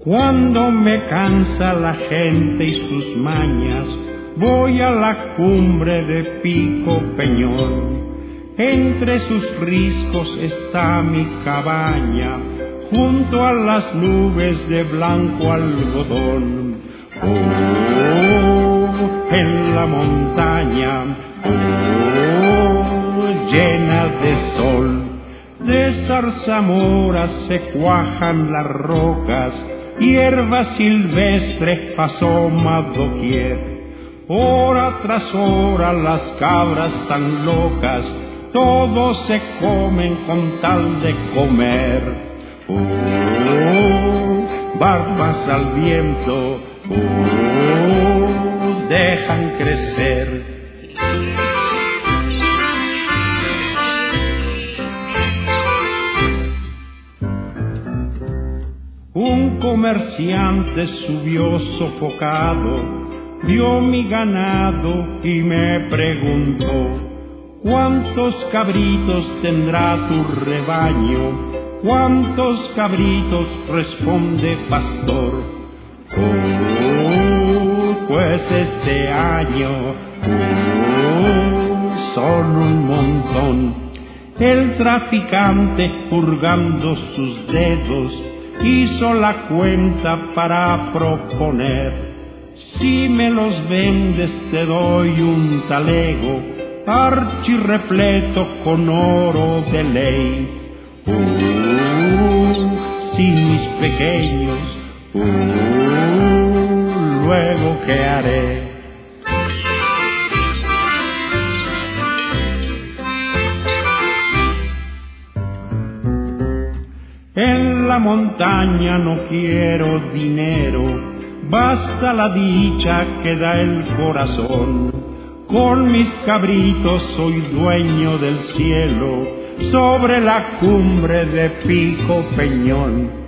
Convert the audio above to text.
Cuando me cansa la gente y sus mañas, voy a la cumbre de Pico Peñón. Entre sus riscos está mi cabaña, junto a las nubes de blanco algodón. Oh, en la montaña, oh, llena de sol, de zarzamoras se cuajan las rocas, hierba silvestre asoma doquier. Hora tras hora las cabras tan locas, todos se comen con tal de comer. Oh, barbas al viento, oh, dejan crecer. Un comerciante subió sofocado, vio mi ganado y me preguntó: ¿cuántos cabritos tendrá tu rebaño? ¿Cuántos cabritos? Responde pastor. Oh, pues este año, oh, son un montón. El traficante, purgando sus dedos, hizo la cuenta para proponer: si me los vendes te doy un talego, archirrepleto con oro de ley. Si mis pequeños, luego qué haré. En la montaña no quiero dinero, basta la dicha que da el corazón. Con mis cabritos soy dueño del cielo, sobre la cumbre de Pico Peñón.